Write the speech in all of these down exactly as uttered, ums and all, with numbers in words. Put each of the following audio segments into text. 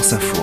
France Info.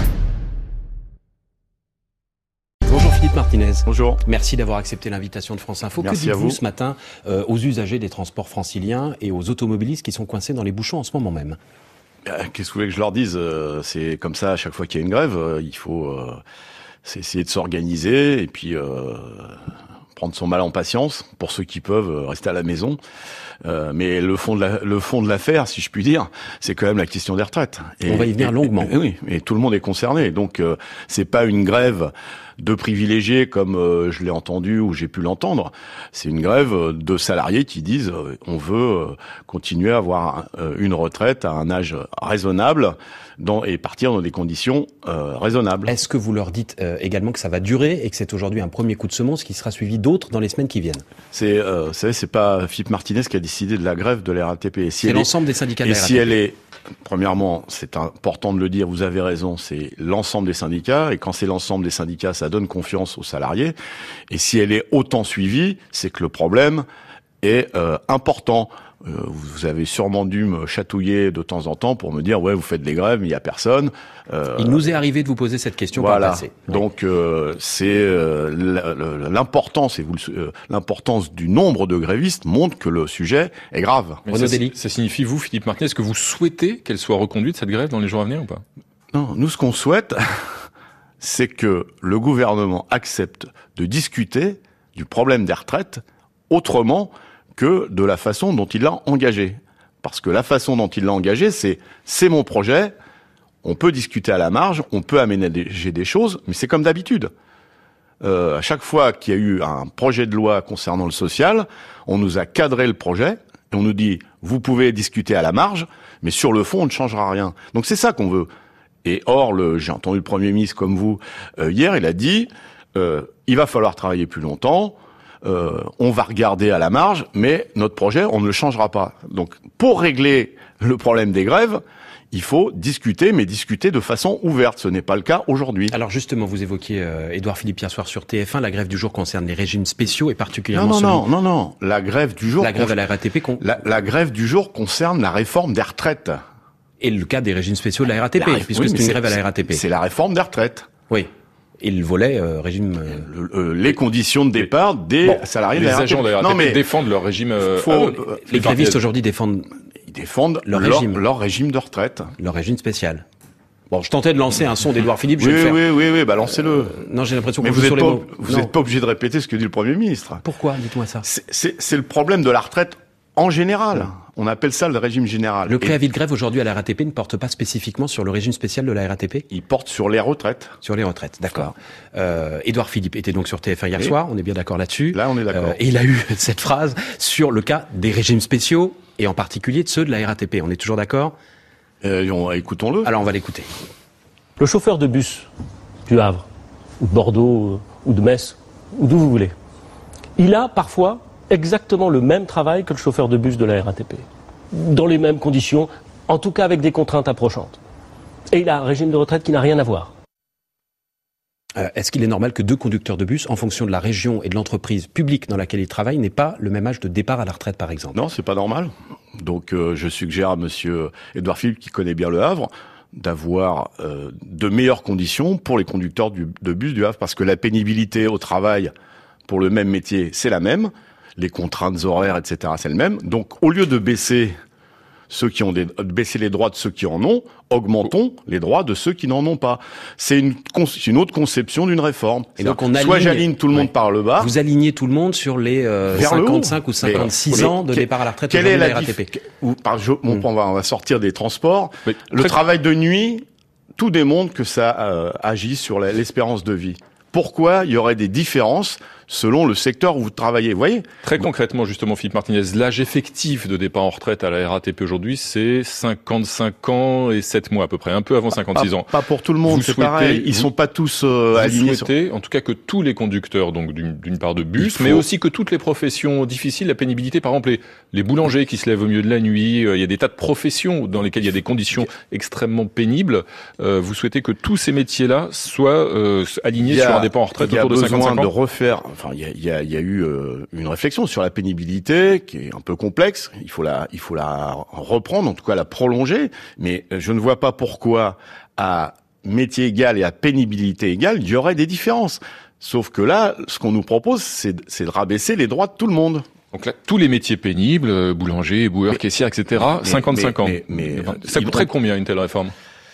Bonjour Philippe Martinez. Bonjour. Merci d'avoir accepté l'invitation de France Info. Merci que à dites-vous vous ce matin euh, aux usagers des transports franciliens et aux automobilistes qui sont coincés dans les bouchons en ce moment même? Qu'est-ce que vous voulez que je leur dise? C'est comme ça à chaque fois qu'il y a une grève. Il faut euh, c'est essayer de s'organiser et puis euh, prendre son mal en patience pour ceux qui peuvent rester à la maison. Euh, mais le fond de la, le fond de l'affaire, si je puis dire, c'est quand même la question des retraites. Et, On va y venir et, longuement. Et, et, oui, et tout le monde est concerné. Donc euh, c'est pas une grève de privilégiés comme euh, je l'ai entendu ou j'ai pu l'entendre. C'est une grève de salariés qui disent euh, on veut euh, continuer à avoir euh, une retraite à un âge raisonnable dans, et partir dans des conditions euh, raisonnables. Est-ce que vous leur dites euh, également que ça va durer et que c'est aujourd'hui un premier coup de semonce qui sera suivi d'autres dans les semaines qui viennent? C'est, euh, vous savez, c'est pas Philippe Martinez qui a décidé de la grève de la R A T P. Si c'est l'ensemble est, des syndicats de la R A T P. Et si elle est, premièrement, c'est important de le dire, vous avez raison, c'est l'ensemble des syndicats, et quand c'est l'ensemble des syndicats, ça donne confiance aux salariés. Et si elle est autant suivie, c'est que le problème est euh, important. Euh, vous avez sûrement dû me chatouiller de temps en temps pour me dire ouais, vous faites des grèves, mais il y a personne. Euh, il nous est arrivé de vous poser cette question voilà. par le passé. Donc euh, c'est euh, l'importance et vous euh, l'importance du nombre de grévistes montre que le sujet est grave. Mais ça, ça signifie vous, Philippe Martinez, est-ce que vous souhaitez qu'elle soit reconduite cette grève dans les jours à venir ou pas? Non, nous ce qu'on souhaite, c'est que le gouvernement accepte de discuter du problème des retraites autrement que de la façon dont il l'a engagé. Parce que la façon dont il l'a engagé, c'est c'est mon projet, on peut discuter à la marge, on peut aménager des choses, mais c'est comme d'habitude. Euh, à chaque fois qu'il y a eu un projet de loi concernant le social, on nous a cadré le projet, et on nous dit, vous pouvez discuter à la marge, mais sur le fond, on ne changera rien. Donc c'est ça qu'on veut. Et or, le, j'ai entendu le Premier ministre comme vous euh, hier, il a dit, euh, il va falloir travailler plus longtemps, Euh, on va regarder à la marge, mais notre projet, on ne le changera pas. Donc, pour régler le problème des grèves, il faut discuter, mais discuter de façon ouverte. Ce n'est pas le cas aujourd'hui. Alors justement, vous évoquiez euh, Édouard Philippe hier soir sur T F un. La grève du jour concerne les régimes spéciaux et particulièrement non, non, celui... non, non, non. La grève du jour. La grève à la R A T P. Con... La, la grève du jour concerne la réforme des retraites. Et le cas des régimes spéciaux de la R A T P, la, puisque oui, c'est une c'est, grève à la R A T P. C'est la réforme des retraites. Oui. Et le volet euh, régime... Euh... Le, euh, les conditions de départ des bon, salariés de la R A T P. Les agents de la R A T P non, mais défendent leur régime... Euh, faut, euh, les grévistes aujourd'hui défendent... Ils défendent leur, leur, régime. leur régime de retraite. Leur régime spécial. Bon, je tentais de lancer un son d'Édouard Philippe, je oui, vais le faire. Oui, oui, oui, bah lancez-le. Euh, non, j'ai l'impression qu'on vous joue sur êtes les pas, mots. Vous n'êtes pas obligé de répéter ce que dit le Premier ministre. Pourquoi? Dites-moi ça. C'est, c'est, c'est le problème de la retraite en général. Mmh. On appelle ça le régime général. Le préavis Et... de grève aujourd'hui à la R A T P ne porte pas spécifiquement sur le régime spécial de la R A T P? Il porte sur les retraites. Sur les retraites, d'accord. Euh, Édouard Philippe était donc sur T F un hier Et soir, on est bien d'accord là-dessus. Là, on est d'accord. Euh, et il a eu cette phrase sur le cas des régimes spéciaux, et en particulier de ceux de la R A T P. On est toujours d'accord? euh, on, Écoutons-le. Alors on va l'écouter. Le chauffeur de bus du Havre, ou de Bordeaux, ou de Metz, ou d'où vous voulez, il a parfois exactement le même travail que le chauffeur de bus de la R A T P. Dans les mêmes conditions, en tout cas avec des contraintes approchantes. Et il a un régime de retraite qui n'a rien à voir. Euh, est-ce qu'il est normal que deux conducteurs de bus, en fonction de la région et de l'entreprise publique dans laquelle ils travaillent, n'aient pas le même âge de départ à la retraite, par exemple? Non, c'est pas normal. Donc euh, je suggère à monsieur Édouard Philippe, qui connaît bien le Havre, d'avoir euh, de meilleures conditions pour les conducteurs du, de bus du Havre, parce que la pénibilité au travail pour le même métier, c'est la même. Les contraintes horaires, et cetera, c'est le même. Donc, au lieu de baisser ceux qui ont des, de baisser les droits de ceux qui en ont, augmentons les droits de ceux qui n'en ont pas. C'est une, une autre conception d'une réforme. Et donc on aligne, soit j'aligne tout le monde ouais. par le bas. Vous alignez tout le monde sur les euh, cinquante-cinq ou cinquante-six ans de départ à la retraite quelle est la R A T P. Ou, par, je, bon, mm. on, va, on va sortir des transports. Mais, le très... travail de nuit, tout démontre que ça euh, agit sur la, l'espérance de vie. Pourquoi il y aurait des différences selon le secteur où vous travaillez, vous voyez? Très concrètement, justement, Philippe Martinez, l'âge effectif de départ en retraite à la R A T P aujourd'hui, c'est cinquante-cinq ans et sept mois à peu près, un peu avant cinquante-six pas, ans. Pas pour tout le monde, vous c'est souhaitez, pareil. Ils vous, sont pas tous euh, vous alignés. Vous souhaitez, sur... en tout cas, que tous les conducteurs, donc d'une, d'une part de bus, faut... mais aussi que toutes les professions difficiles, la pénibilité, par exemple les, les boulangers qui se lèvent au milieu de la nuit, euh, il y a des tas de professions dans lesquelles il y a des conditions extrêmement pénibles. Euh, vous souhaitez que tous ces métiers-là soient euh, alignés sur un départ en retraite autour de cinquante-cinq ans? Il y a besoin de refaire enfin, il y a, y, a, y a eu euh, une réflexion sur la pénibilité qui est un peu complexe. Il faut la, il faut la reprendre, en tout cas la prolonger. Mais je ne vois pas pourquoi à métier égal et à pénibilité égale, il y aurait des différences. Sauf que là, ce qu'on nous propose, c'est, c'est de rabaisser les droits de tout le monde. Donc là, tous les métiers pénibles, boulanger, éboueur, caissière, et cetera, mais, cinquante-cinq ans. Mais, mais, ça coûterait ont... combien une telle réforme?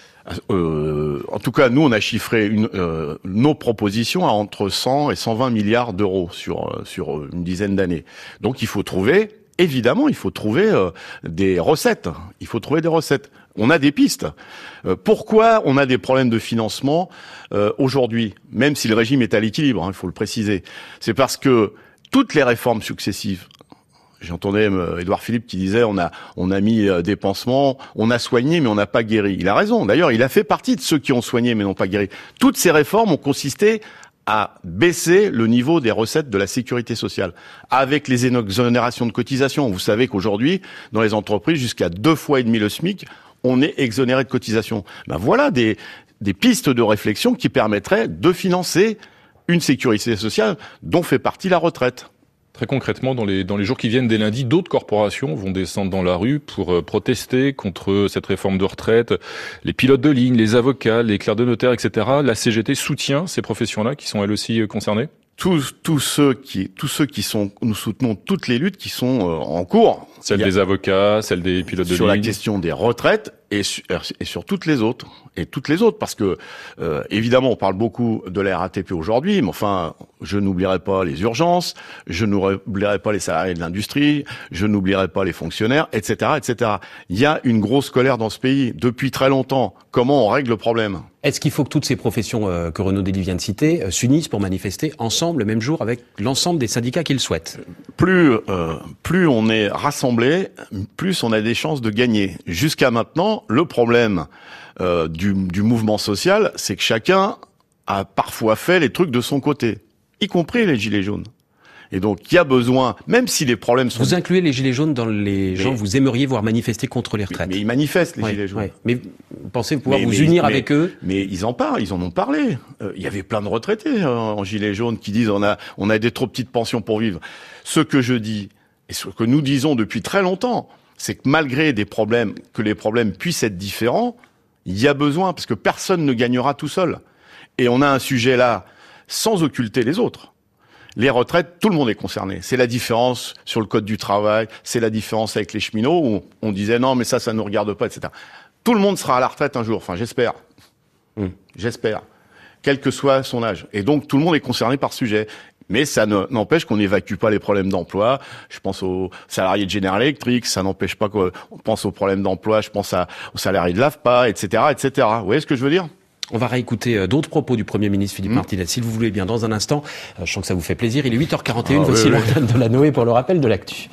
Euh, en tout cas, nous, on a chiffré une, euh, nos propositions à entre cent et cent vingt milliards d'euros sur sur une dizaine d'années. Donc, il faut trouver, évidemment, il faut trouver euh, des recettes. Il faut trouver des recettes. On a des pistes. Euh, pourquoi on a des problèmes de financement euh, aujourd'hui, même si le régime est à l'équilibre, hein, il faut le préciser. C'est parce que toutes les réformes successives. J'entendais euh, Édouard Philippe qui disait on a on a mis euh, des pansements, on a soigné mais on n'a pas guéri. Il a raison. D'ailleurs, il a fait partie de ceux qui ont soigné mais n'ont pas guéri. Toutes ces réformes ont consisté à baisser le niveau des recettes de la sécurité sociale avec les exonérations de cotisations. Vous savez qu'aujourd'hui, dans les entreprises, jusqu'à deux fois et demi le SMIC, on est exonéré de cotisations. Ben voilà des des pistes de réflexion qui permettraient de financer une sécurité sociale dont fait partie la retraite. Très concrètement, dans les, dans les jours qui viennent, dès lundi, d'autres corporations vont descendre dans la rue pour euh, protester contre cette réforme de retraite. Les pilotes de ligne, les avocats, les clercs de notaire, et cetera. La C G T soutient ces professions-là qui sont elles aussi euh, concernées? Tous, tous ceux qui, tous ceux qui sont, nous soutenons toutes les luttes qui sont euh, en cours. Celle des avocats, celle des pilotes de ligne. Sur la question des retraites et sur, et sur toutes les autres. Et toutes les autres, parce que, euh, évidemment, on parle beaucoup de la R A T P aujourd'hui, mais enfin, je n'oublierai pas les urgences, je n'oublierai pas les salariés de l'industrie, je n'oublierai pas les fonctionnaires, et cetera, et cetera. Il y a une grosse colère dans ce pays depuis très longtemps. Comment on règle le problème? Est-ce qu'il faut que toutes ces professions euh, que Renaud Dély vient de citer euh, s'unissent pour manifester ensemble le même jour avec l'ensemble des syndicats qu'ils souhaitent? Plus, euh, plus on est rassemblés, plus on a des chances de gagner. Jusqu'à maintenant, le problème euh, du, du mouvement social, c'est que chacun a parfois fait les trucs de son côté, y compris les gilets jaunes. Et donc, il y a besoin, même si les problèmes sont... Vous incluez les gilets jaunes dans les mais, gens que vous aimeriez voir manifester contre les retraites. Mais, mais ils manifestent, les ouais, gilets jaunes. Ouais. Mais vous pensez pouvoir mais, vous mais, unir mais, avec eux? Mais ils en parlent, ils en ont parlé. Euh, il y avait plein de retraités euh, en gilets jaunes qui disent on a, on a des trop petites pensions pour vivre. Ce que je dis, et ce que nous disons depuis très longtemps, c'est que malgré des problèmes, que les problèmes puissent être différents, il y a besoin, parce que personne ne gagnera tout seul. Et on a un sujet là, sans occulter les autres. Les retraites, tout le monde est concerné. C'est la différence sur le code du travail, c'est la différence avec les cheminots où on disait non mais ça, ça ne nous regarde pas, et cetera. Tout le monde sera à la retraite un jour, enfin j'espère. Mmh. J'espère. Quel que soit son âge. Et donc tout le monde est concerné par ce sujet. Mais ça ne, n'empêche qu'on n'évacue pas les problèmes d'emploi. Je pense aux salariés de General Electric, ça n'empêche pas qu'on pense aux problèmes d'emploi, je pense à, aux salariés de l'A F P A, et cetera, et cetera. Vous voyez ce que je veux dire ? On va réécouter d'autres propos du Premier ministre Philippe mmh. Martinez, si vous voulez bien, dans un instant. Je sens que ça vous fait plaisir. Il est huit heures quarante et une, ah, voici oui, l'antenne oui. de la Noé pour le rappel de l'actu.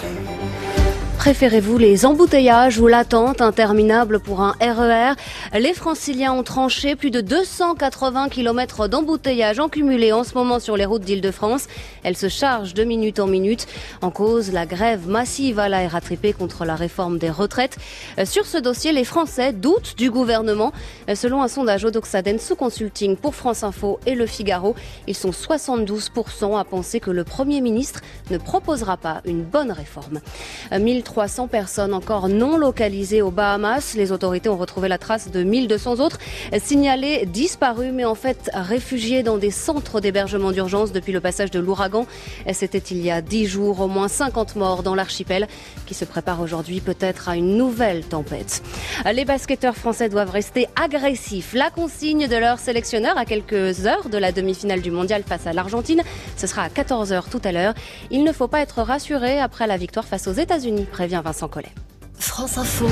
Préférez-vous les embouteillages ou l'attente interminable pour un R E R? Les Franciliens ont tranché plus de deux cent quatre-vingts kilomètres d'embouteillages en cumulé en ce moment sur les routes d'Île-de-France. Elles se chargent de minute en minute. En cause, la grève massive à la R A T P contre la réforme des retraites. Sur ce dossier, les Français doutent du gouvernement. Selon un sondage Odoxaden sous consulting pour France Info et Le Figaro, ils sont soixante-douze pour cent à penser que le Premier ministre ne proposera pas une bonne réforme. mille trois cents personnes encore non localisées aux Bahamas. Les autorités ont retrouvé la trace de mille deux cents autres signalés disparus, mais en fait réfugiés dans des centres d'hébergement d'urgence depuis le passage de l'ouragan. C'était il y a dix jours, au moins cinquante morts dans l'archipel qui se prépare aujourd'hui peut-être à une nouvelle tempête. Les basketteurs français doivent rester agressifs. La consigne de leur sélectionneur à quelques heures de la demi-finale du mondial face à l'Argentine. Ce sera à quatorze heures tout à l'heure. Il ne faut pas être rassuré après la victoire face aux États-Unis, prévient Vincent Collet. France Info.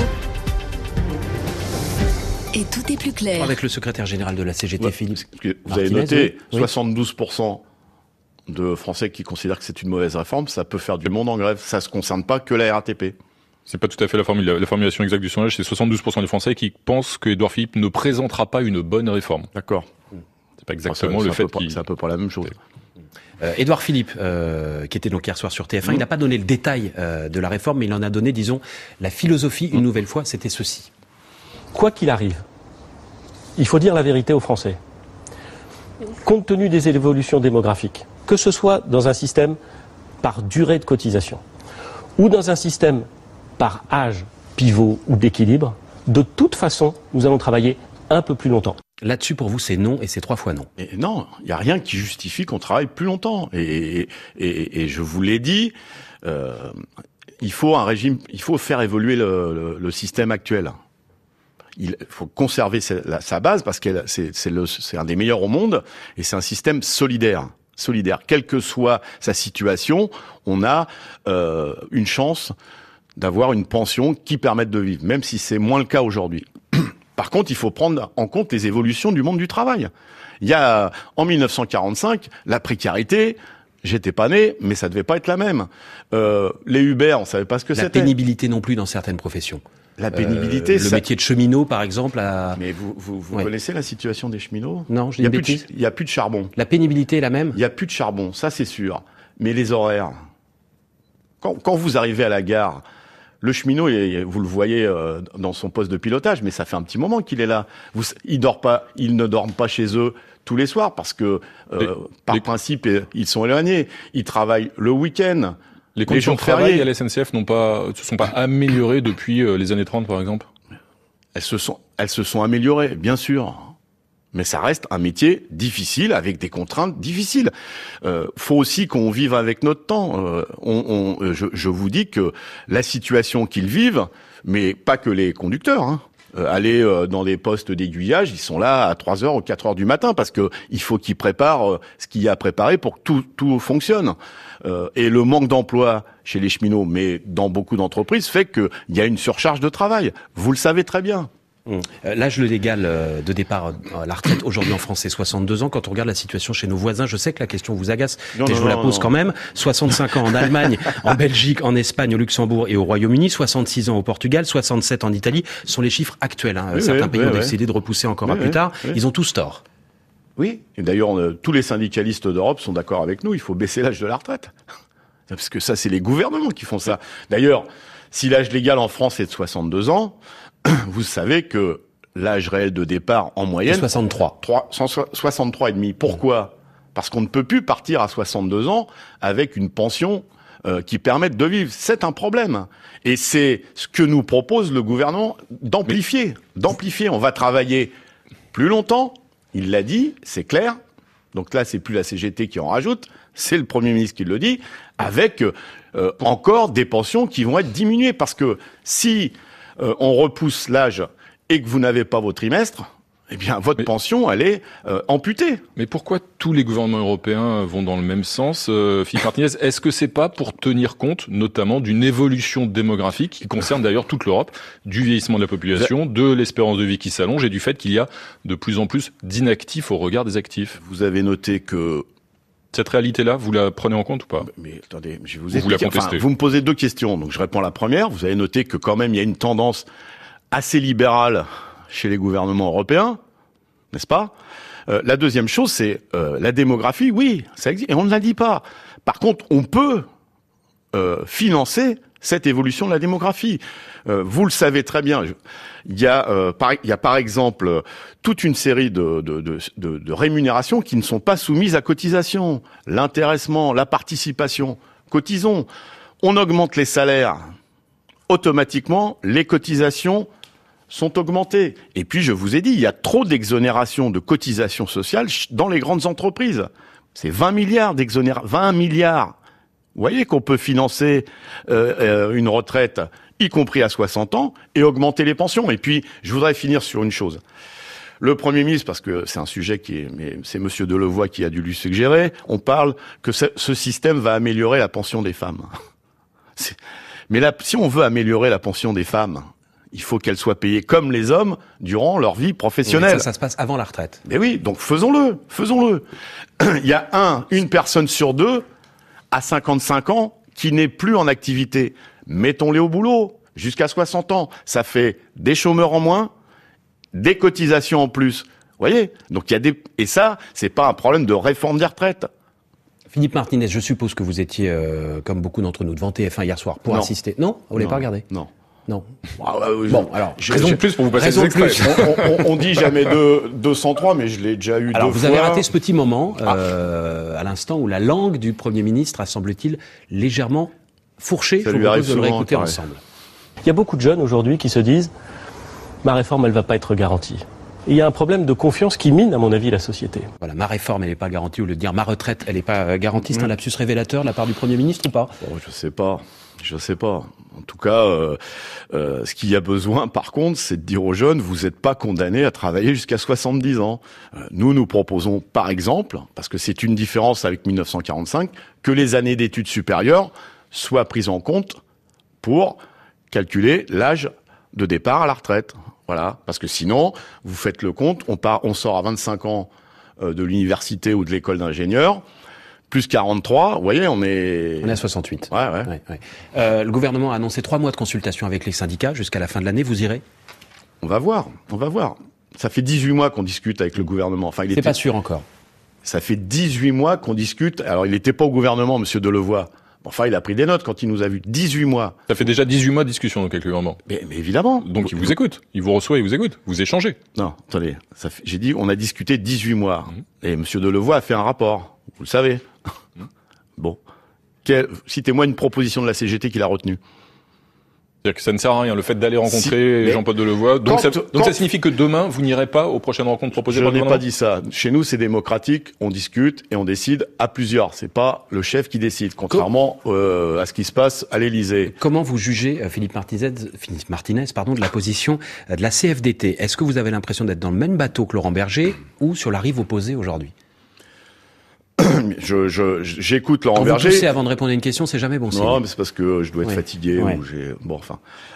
Et tout est plus clair. Avec le secrétaire général de la C G T, ouais, Philippe Vous Martinez, avez noté, oui. soixante-douze pour cent de Français qui considèrent que c'est une mauvaise réforme. Ça peut faire du monde en grève. Ça ne se concerne pas que la R A T P. C'est pas tout à fait la, formule, la formulation exacte du sondage. C'est soixante-douze pour cent des Français qui pensent que Édouard Philippe ne présentera pas une bonne réforme. D'accord. C'est pas exactement enfin, le fait qu'il... C'est un peu pas la même chose. Euh, Édouard Philippe, euh, qui était donc hier soir sur T F un, mmh. il n'a pas donné le détail euh, de la réforme, mais il en a donné, disons, la philosophie une mmh. nouvelle fois, c'était ceci. Quoi qu'il arrive, il faut dire la vérité aux Français. Compte tenu des évolutions démographiques que ce soit dans un système par durée de cotisation ou dans un système par âge pivot ou d'équilibre, de toute façon, nous allons travailler un peu plus longtemps. Là-dessus, pour vous, c'est non et c'est trois fois non. Et non, il n'y a rien qui justifie qu'on travaille plus longtemps. Et, et, et, et je vous l'ai dit, euh, il faut un régime, il faut faire évoluer le, le, le système actuel. Il faut conserver sa, la, sa base parce que c'est, c'est, le, c'est un des meilleurs au monde et c'est un système solidaire. Solidaire, quelle que soit sa situation, on a euh, une chance d'avoir une pension qui permette de vivre, même si c'est moins le cas aujourd'hui. Par contre, il faut prendre en compte les évolutions du monde du travail. Il y a, en mille neuf cent quarante-cinq, la précarité, j'étais pas né, mais ça devait pas être la même. Euh, les Uber, on savait pas ce que la c'était. La pénibilité non plus dans certaines professions. La pénibilité, euh, le ça... métier de cheminot, par exemple. À... Mais vous, vous, vous ouais. connaissez la situation des cheminots ? Non, je dis une bêtise. Il y a plus de charbon. La pénibilité est la même ? Il y a plus de charbon, ça c'est sûr. Mais les horaires, quand, quand vous arrivez à la gare, le cheminot, vous le voyez dans son poste de pilotage, mais ça fait un petit moment qu'il est là. Vous, ils, dort pas, ils ne dorment pas chez eux tous les soirs parce que, euh, les, par les... principe, ils sont éloignés. Ils travaillent le week-end. Les conditions de travail à la S N C F n'ont pas, se sont pas améliorées depuis les années trente, par exemple ? Elles se sont, elles se sont améliorées, bien sûr. Mais ça reste un métier difficile, avec des contraintes difficiles. Euh, faut aussi qu'on vive avec notre temps. Euh, on, on, je, je vous dis que la situation qu'ils vivent, mais pas que les conducteurs, hein, euh, aller euh, dans des postes d'aiguillage, ils sont là à trois heures ou quatre heures du matin, parce que il faut qu'ils préparent euh, ce qu'il y a à préparer pour que tout, tout fonctionne. Euh, et le manque d'emploi chez les cheminots, mais dans beaucoup d'entreprises, fait qu'il y a une surcharge de travail. Vous le savez très bien. Mmh. L'âge légal de départ à la retraite aujourd'hui en France, c'est soixante-deux ans. Quand on regarde la situation chez nos voisins, je sais que la question vous agace, non, mais non, je vous la pose non. quand même. soixante-cinq ans en Allemagne, en Belgique, en Espagne, au Luxembourg et au Royaume-Uni, soixante-six ans au Portugal, soixante-sept en Italie, ce sont les chiffres actuels. Hein. Oui, Certains oui, pays oui, ont oui. décidé de repousser encore oui, à plus oui, tard. oui. Ils ont tous tort. Oui, et d'ailleurs, euh, tous les syndicalistes d'Europe sont d'accord avec nous, il faut baisser l'âge de la retraite. Parce que ça, c'est les gouvernements qui font ça. D'ailleurs, si l'âge légal en France est de soixante-deux ans, vous savez que l'âge réel de départ en moyenne... soixante-trois. soixante-trois et demi. Pourquoi ? Parce qu'on ne peut plus partir à soixante-deux ans avec une pension euh, qui permette de vivre. C'est un problème. Et c'est ce que nous propose le gouvernement d'amplifier. D'amplifier. On va travailler plus longtemps. Il l'a dit, c'est clair. Donc là, c'est plus la C G T qui en rajoute. C'est le Premier ministre qui le dit. Avec euh, encore des pensions qui vont être diminuées. Parce que si euh, on repousse l'âge et que vous n'avez pas vos trimestres, eh bien, votre mais, pension, elle est euh, amputée. Mais pourquoi tous les gouvernements européens vont dans le même sens, euh, Philippe Martinez ? Est-ce que c'est pas pour tenir compte, notamment, d'une évolution démographique qui concerne d'ailleurs toute l'Europe, du vieillissement de la population, de l'espérance de vie qui s'allonge et du fait qu'il y a de plus en plus d'inactifs au regard des actifs ? Vous avez noté que... Cette réalité-là, vous la prenez en compte ou pas ? Mais attendez, je vais vous expliquer. Vous la contestez. Enfin, vous me posez deux questions, donc je réponds à la première. Vous avez noté que quand même, il y a une tendance assez libérale chez les gouvernements européens, n'est-ce pas ? euh, La deuxième chose, c'est euh, la démographie. Oui, ça existe, et on ne la dit pas. Par contre, on peut euh, financer cette évolution de la démographie. Euh, vous le savez très bien. Il y a, euh, par, il y a par exemple toute une série de, de, de, de, de rémunérations qui ne sont pas soumises à cotisation. L'intéressement, la participation. Cotisons. On augmente les salaires. Automatiquement, les cotisations sont augmentées. Et puis, je vous ai dit, il y a trop d'exonérations de cotisations sociales dans les grandes entreprises. C'est vingt milliards d'exonérations. vingt milliards. Vous voyez qu'on peut financer euh, euh, une retraite, y compris à soixante ans, et augmenter les pensions. Et puis, je voudrais finir sur une chose. Le Premier ministre, parce que c'est un sujet qui est, mais c'est Monsieur Delevoye qui a dû lui suggérer, on parle que ce, ce système va améliorer la pension des femmes. C'est, mais là, si on veut améliorer la pension des femmes, il faut qu'elles soient payées comme les hommes durant leur vie professionnelle. Oui, ça, ça se passe avant la retraite. Mais oui, donc faisons-le, faisons-le. Il y a un, une personne sur deux à cinquante-cinq ans qui n'est plus en activité. Mettons-les au boulot jusqu'à soixante ans. Ça fait des chômeurs en moins, des cotisations en plus. Vous voyez ? Donc il y a des, et ça, c'est pas un problème de réforme des retraites. Philippe Martinez, je suppose que vous étiez, euh, comme beaucoup d'entre nous, devant T F un hier soir pour non. assister. Non ? Vous l'avez pas regardé ? Non. Non. Ah, ouais, Bon, alors, j'ai- Raison de j'ai- plus pour vous passer raison des de extraits. plus. on, on, on dit jamais deux, deux cent trois, mais je l'ai déjà eu Alors, deux vous fois. avez raté ce petit moment, euh, à l'instant où la langue du Premier ministre a, semble-t-il, légèrement fourché. Ça Je vous lui arrive propose de le souvent, réécouter pareil. ensemble. Il y a beaucoup de jeunes aujourd'hui qui se disent « ma réforme, elle va pas être garantie ». Il y a un problème de confiance qui mine, à mon avis, la société. Voilà, ma réforme, elle n'est pas garantie, ou le dire ma retraite, elle n'est pas euh, garantie. C'est un lapsus révélateur de la part du Premier ministre ou pas? Bon, je sais pas. Je sais pas. En tout cas, euh, euh, ce qu'il y a besoin, par contre, c'est de dire aux jeunes, vous n'êtes pas condamnés à travailler jusqu'à soixante-dix ans. Euh, nous, nous proposons, par exemple, parce que c'est une différence avec mille neuf cent quarante-cinq, que les années d'études supérieures soient prises en compte pour calculer l'âge de départ à la retraite. Voilà. Parce que sinon, vous faites le compte, on part, on sort à vingt-cinq ans euh, de l'université ou de l'école d'ingénieur, plus quarante-trois, vous voyez, on est... On est à soixante-huit. Ouais, ouais. Ouais, ouais. Euh, le gouvernement a annoncé trois mois de consultation avec les syndicats jusqu'à la fin de l'année. Vous irez? On va voir, on va voir. Ça fait dix-huit mois qu'on discute avec le gouvernement. Enfin, il C'est était... pas sûr encore. Ça fait dix-huit mois qu'on discute. Alors, il n'était pas au gouvernement, monsieur Delevoye. Enfin, il a pris des notes quand il nous a vus. dix-huit mois. Ça fait déjà dix-huit mois de discussion donc avec le gouvernement. Mais, mais évidemment. Donc il vous écoute, il vous reçoit, il vous écoute, vous échangez. Non, attendez. Ça fait... J'ai dit, on a discuté dix-huit mois. Mhm. Et monsieur Delevoye a fait un rapport. Vous le savez. Bon. Quel... Citez-moi une proposition de la C G T qu'il a retenue. C'est-à-dire que ça ne sert à rien, le fait d'aller rencontrer Si, Jean-Paul Delevoye. Donc, quand- ça, donc quand- ça signifie que demain, vous n'irez pas aux prochaines rencontres proposées Je par le n'ai gouvernement. pas dit ça. Chez nous, c'est démocratique. On discute et on décide à plusieurs. C'est pas le chef qui décide, contrairement euh, à ce qui se passe à l'Élysée. Comment vous jugez, euh, Philippe Martinez, Philippe Martinez pardon, de la position euh, de la C F D T? Est-ce que vous avez l'impression d'être dans le même bateau que Laurent Berger ou sur la rive opposée aujourd'hui? Je, je, j'écoute Laurent Quand vous Berger. toussez avant de répondre à une question, c'est jamais bon signe. Non, mais c'est parce que je dois être Ouais. fatigué Ouais. ou j'ai. Bon, enfin.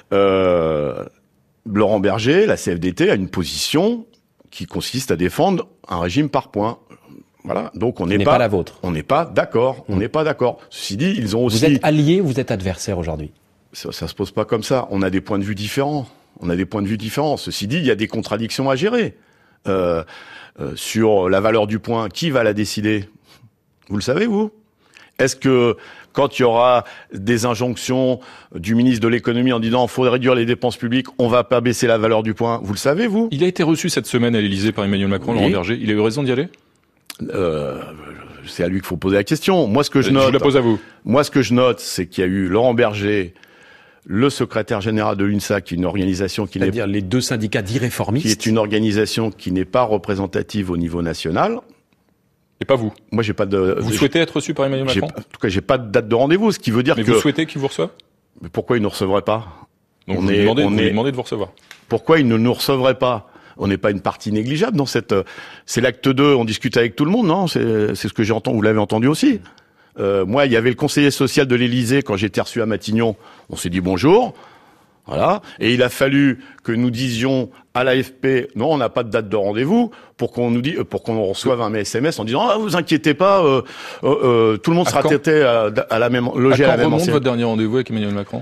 Euh, Laurent Berger, la C F D T, a une position qui consiste à défendre un régime par points. Voilà. Donc on Ce n'est n'est pas, pas la vôtre. on n'est pas d'accord. On Mm. n'est pas d'accord. Ceci dit, ils ont aussi. Vous êtes allié ou vous êtes adversaire aujourd'hui? Ça, ça se pose pas comme ça. On a des points de vue différents. On a des points de vue différents. Ceci dit, il y a des contradictions à gérer. Euh, euh, sur la valeur du point, qui va la décider? Vous le savez, vous? Est-ce que quand il y aura des injonctions du ministre de l'économie en disant qu'il faut réduire les dépenses publiques, on va pas baisser la valeur du point? Vous le savez, vous? Il a été reçu cette semaine à l'Élysée par Emmanuel Macron, Oui. Laurent Berger. Il a eu raison d'y aller? euh, C'est à lui qu'il faut poser la question. Moi, ce que je Je note, vous la pose à vous. moi, ce que je note, c'est qu'il y a eu Laurent Berger, le secrétaire général de l'UNSA, qui est une organisation qui n'est C'est-à-dire les deux syndicats dits réformistes. qui est une organisation qui n'est pas représentative au niveau national. Et pas vous. Moi, j'ai pas de. Vous j'ai- souhaitez être reçu par Emmanuel j'ai- Macron? En tout cas, j'ai pas de date de rendez-vous, ce qui veut dire Mais que. vous souhaitez qu'il vous reçoive? Mais pourquoi il ne recevrait pas? Donc On vous, est- lui demandez, on vous lui est- demandez de vous recevoir. Pourquoi il ne nous recevrait pas? On n'est pas une partie négligeable dans cette. C'est l'acte deux. On discute avec tout le monde, non? C'est c'est ce que j'ai entendu. Vous l'avez entendu aussi. Euh, moi, il y avait le conseiller social de l'Élysée quand j'étais reçu à Matignon. On s'est dit bonjour. Voilà. Et il a fallu que nous disions à l'A F P, non, on n'a pas de date de rendez-vous, pour qu'on nous dise, pour qu'on reçoive un S M S en disant, ah, vous inquiétez pas, euh, euh, euh, tout le monde À sera quand traité à, à la même, logé À à, quand la même remonte enseigne. votre dernier rendez-vous avec Emmanuel Macron?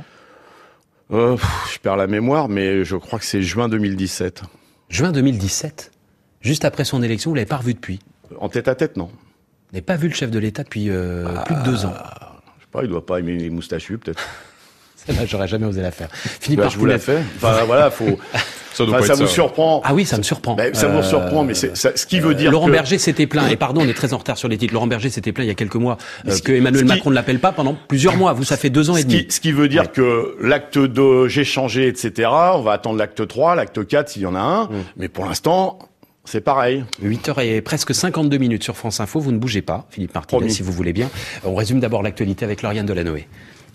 Euh, pff, je perds la mémoire, mais je crois que c'est juin deux mille dix-sept. Juin deux mille dix-sept, juste après son élection, vous l'avez pas revu depuis. En tête à tête, non. Vous n'avez pas vu le chef de l'État depuis euh, plus de deux ans. Je sais pas, il doit pas aimer les moustachus, peut-être. Celle-là, j'aurais jamais osé la faire. Philippe Bah, je vous l'ai Martinez. fait. Enfin, voilà, faut. Ça doit Enfin, pas ça être vous ça. surprend. Ah oui, ça me surprend. Ben, ça vous Euh, surprend, mais c'est, ça, ce qui veut dire Laurent que... Berger s'était plaint, et pardon, on est très en retard sur les titres. Laurent Berger s'était plaint il y a quelques mois euh, Ce qui- que Emmanuel ce qui- Macron ne l'appelle pas pendant plusieurs mois. Vous, ça fait deux ans et Ce demi. qui, ce qui veut dire Ouais. que l'acte deux, j'ai changé, et cetera. On va attendre l'acte trois, l'acte quatre, s'il y en a un. Mm. Mais pour l'instant, c'est pareil. huit heures et presque cinquante-deux minutes sur France Info. Vous ne bougez pas, Philippe Martinez, Promis. si vous voulez bien. On résume d'abord l'actualité avec Lauriane Delanoë.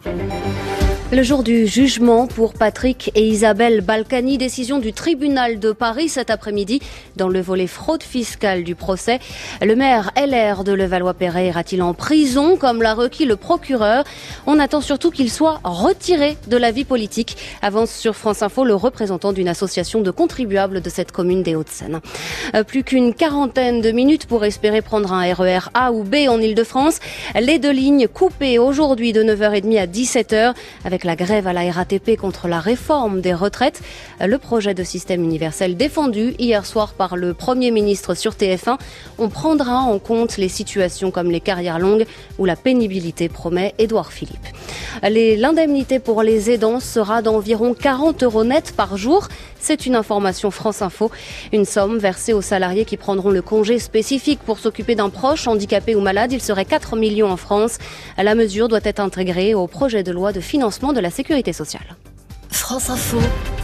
Le jour du jugement pour Patrick et Isabelle Balkany, décision du tribunal de Paris cet après-midi dans le volet fraude fiscale du procès. Le maire L R de Levallois-Perret ira-t-il en prison comme l'a requis le procureur? On attend surtout qu'il soit retiré de la vie politique, avance sur France Info le représentant d'une association de contribuables de cette commune des Hauts-de-Seine. Euh, Plus qu'une quarantaine de minutes pour espérer prendre un R E R A ou B en Ile-de-France. Les deux lignes coupées aujourd'hui de neuf heures trente à dix-sept heures avec avec la grève à la R A T P contre la réforme des retraites. Le projet de système universel défendu hier soir par le Premier ministre sur T F un. On prendra en compte les situations comme les carrières longues ou la pénibilité, promet Édouard Philippe. Les, l'indemnité pour les aidants sera d'environ quarante euros net par jour. C'est une information France Info. Une somme versée aux salariés qui prendront le congé spécifique pour s'occuper d'un proche handicapé ou malade. Il serait quatre millions en France. La mesure doit être intégrée au projet de loi de financement de la sécurité sociale. France Info.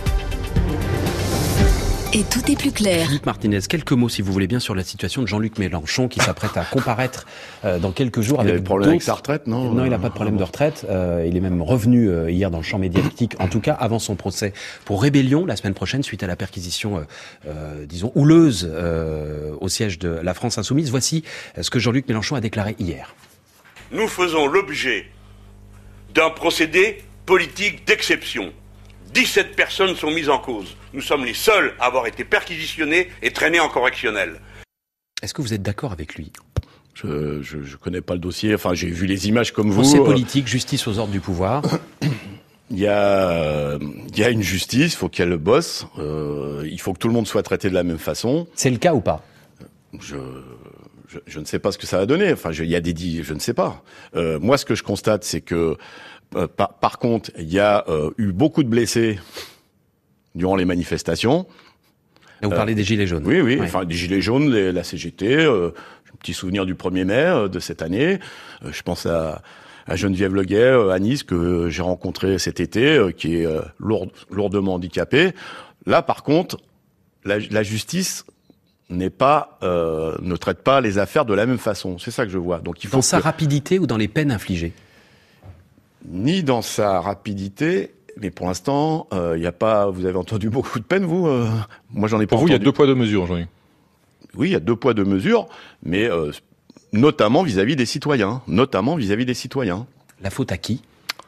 Et tout est plus clair. Philippe Martinez, quelques mots, si vous voulez bien, sur la situation de Jean-Luc Mélenchon qui s'apprête à comparaître euh, dans quelques jours. Il avec a des problèmes avec sa retraite, non Non, il n'a pas de problème de retraite. Euh, il est même revenu euh, hier dans le champ médiatique, en tout cas avant son procès pour rébellion la semaine prochaine, suite à la perquisition, euh, euh, disons, houleuse euh, au siège de la France Insoumise. Voici ce que Jean-Luc Mélenchon a déclaré hier. Nous faisons l'objet d'un procédé politique d'exception. dix-sept personnes sont mises en cause. Nous sommes les seuls à avoir été perquisitionnés et traînés en correctionnel. Est-ce que vous êtes d'accord avec lui ? Je, je, je connais pas le dossier. Enfin, j'ai vu les images comme vous. Procès politique, justice aux ordres du pouvoir. Il y a, il y a une justice. Il faut qu'elle bosse. Euh, il faut que tout le monde soit traité de la même façon. C'est le cas ou pas ? Je, je, je ne sais pas ce que ça va donner. Enfin, je, il y a des, je ne sais pas. Euh, moi, ce que je constate, c'est que euh, par, par contre, il y a euh, eu beaucoup de blessés durant les manifestations. Et vous parlez euh, des gilets jaunes. Oui, oui. Ouais. Enfin, des gilets jaunes, les, la C G T. Euh, un petit souvenir du premier mai euh, de cette année. Euh, je pense à, à Geneviève Leguet euh, à Nice que j'ai rencontré cet été, euh, qui est euh, lourd, lourdement handicapée. Là, par contre, la, la justice n'est pas, euh, ne traite pas les affaires de la même façon. C'est ça que je vois. Donc, il faut dans sa que... rapidité ou dans les peines infligées ? Ni dans sa rapidité. Mais pour l'instant, il euh, y a pas. Vous avez entendu beaucoup de peine, vous euh, Moi, j'en ai pas pour entendu. Vous, il y a deux poids deux mesures, Jean-Luc. Oui, il y a deux poids deux mesures, mais euh, notamment vis-à-vis des citoyens, notamment vis-à-vis des citoyens. La faute à qui ?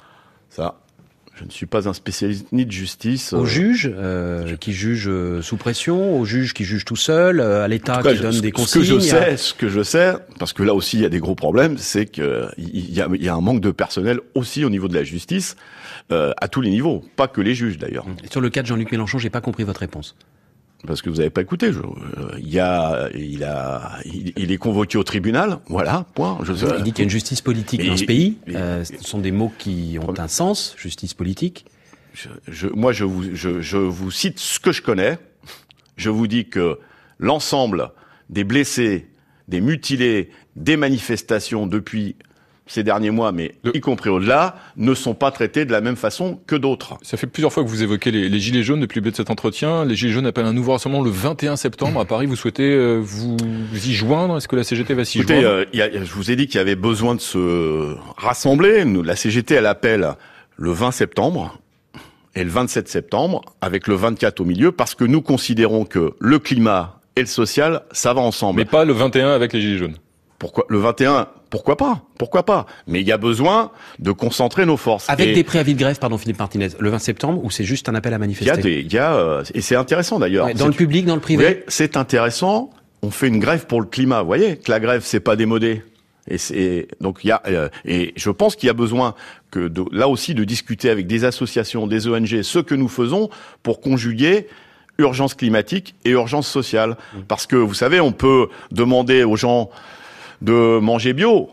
Ça, je ne suis pas un spécialiste ni de justice. Au euh, juge euh, qui juge euh, sous pression, au juge qui juge tout seul, euh, à l'État cas, qui donne ce, des consignes. Ce que je sais, ce que je sais, parce que là aussi il y a des gros problèmes, c'est que il y a, il y a un manque de personnel aussi au niveau de la justice. Euh, à tous les niveaux, pas que les juges d'ailleurs. Et sur le cas de Jean-Luc Mélenchon, j'ai pas compris votre réponse. Parce que vous n'avez pas écouté. Je, euh, il y a, il a, il, il est convoqué au tribunal. Voilà, point. Je, il dit qu'il y a une justice politique mais, dans ce pays. Mais, euh, ce sont des mots qui ont un sens, justice politique. Je, je, moi, je vous, je, je vous cite ce que je connais. Je vous dis que l'ensemble des blessés, des mutilés, des manifestations depuis ces derniers mois, mais le... y compris au-delà, ne sont pas traités de la même façon que d'autres. Ça fait plusieurs fois que vous évoquez les, les Gilets jaunes depuis le début de cet entretien. Les Gilets jaunes appellent un nouveau rassemblement le vingt et un septembre. À Paris, vous souhaitez euh, vous y joindre ? Est-ce que la C G T va s'y Écoutez, joindre ? euh, y a, je vous ai dit qu'il y avait besoin de se rassembler. Nous, la C G T, elle appelle le vingt septembre et le vingt-sept septembre, avec le vingt-quatre au milieu, parce que nous considérons que le climat et le social, ça va ensemble. Mais pas le vingt et un avec les Gilets jaunes. Pourquoi le vingt et un ? Pourquoi pas ? Pourquoi pas ? Mais il y a besoin de concentrer nos forces. Avec et des préavis de grève, pardon Philippe Martinez, le vingt septembre, ou c'est juste un appel à manifester ? Il y a des, il y a, euh, et c'est intéressant d'ailleurs. Ouais, dans c'est, le public, dans le privé. Oui, c'est intéressant. On fait une grève pour le climat. Vous voyez que la grève, c'est pas démodé. Et c'est donc il y a euh, et je pense qu'il y a besoin que de, là aussi de discuter avec des associations, des O N G, ce que nous faisons pour conjuguer urgence climatique et urgence sociale. Mmh. Parce que vous savez, on peut demander aux gens de manger bio,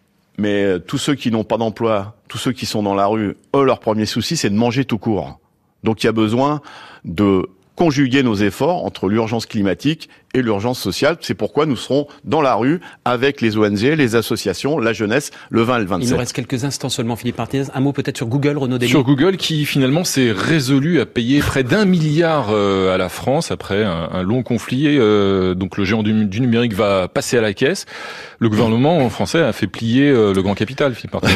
mais tous ceux qui n'ont pas d'emploi, tous ceux qui sont dans la rue, eux, leur premier souci, c'est de manger tout court. Donc il y a besoin de conjuguer nos efforts entre l'urgence climatique et l'urgence sociale. C'est pourquoi nous serons dans la rue avec les O N G, les associations, la jeunesse, le vingt et le vingt-sept. Il nous reste quelques instants seulement, Philippe Martinez. Un mot peut-être sur Google, Renaud Dely. Sur Google, qui finalement s'est résolu à payer près d'un milliard euh, à la France après un, un long conflit. Euh, donc le géant du, du numérique va passer à la caisse. Le gouvernement français a fait plier euh, le grand capital, Philippe Martinez.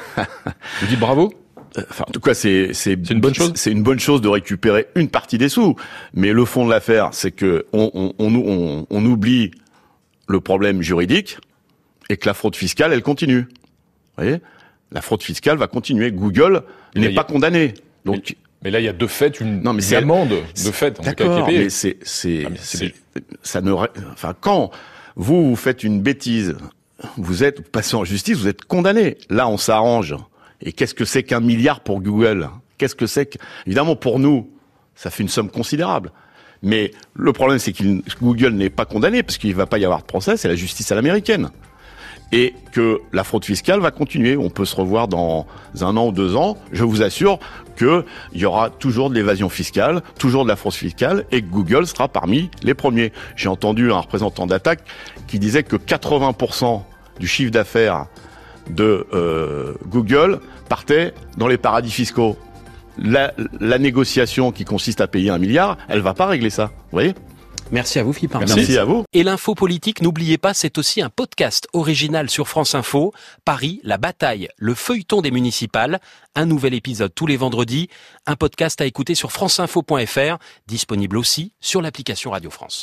Vous dites bravo ? Enfin, en tout cas, c'est, c'est, c'est une bonne chose. C'est une bonne chose de récupérer une partie des sous. Mais le fond de l'affaire, c'est que on, on, on, on, on oublie le problème juridique et que la fraude fiscale, elle continue. Vous voyez ? La fraude fiscale va continuer. Google mais n'est pas a... condamné. Donc, mais, mais là, il y a de fait une, non, mais une amende de fait. En d'accord, mais c'est, c'est, ah, mais c'est, c'est, ça ne, enfin, quand vous, vous faites une bêtise, vous êtes passé en justice, vous êtes condamné. Là, on s'arrange. Et qu'est-ce que c'est qu'un milliard pour Google? Qu'est-ce que c'est que... Évidemment, pour nous, ça fait une somme considérable. Mais le problème, c'est que Google n'est pas condamné, parce qu'il ne va pas y avoir de procès, c'est la justice à l'américaine. Et que la fraude fiscale va continuer. On peut se revoir dans un an ou deux ans. Je vous assure qu'il y aura toujours de l'évasion fiscale, toujours de la fraude fiscale, et que Google sera parmi les premiers. J'ai entendu un représentant d'Attaque qui disait que quatre-vingts pour cent du chiffre d'affaires de euh, Google partait dans les paradis fiscaux. La, la négociation qui consiste à payer un milliard, elle va pas régler ça. Vous voyez ? Merci à vous, Philippe Arnaud. Merci à vous. Et l'info politique, n'oubliez pas, c'est aussi un podcast original sur France Info. Paris, la bataille, le feuilleton des municipales. Un nouvel épisode tous les vendredis. Un podcast à écouter sur franceinfo point f r, disponible aussi sur l'application Radio France.